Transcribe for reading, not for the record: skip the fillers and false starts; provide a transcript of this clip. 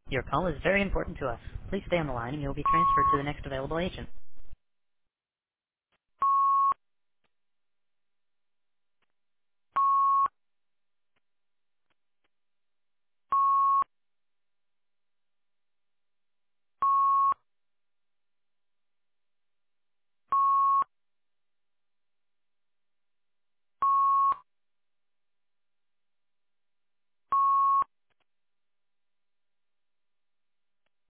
Your call is very important to us. Please stay on the line and you will be transferred to the next available agent.